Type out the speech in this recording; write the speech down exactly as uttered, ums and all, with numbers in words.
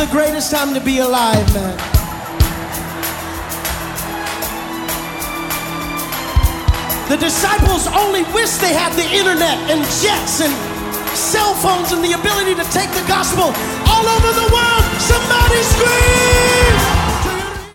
the greatest time to be alive, man. The disciples only wish they had the internet and jets and cell phones and the ability to take the gospel all over the world. Somebody scream!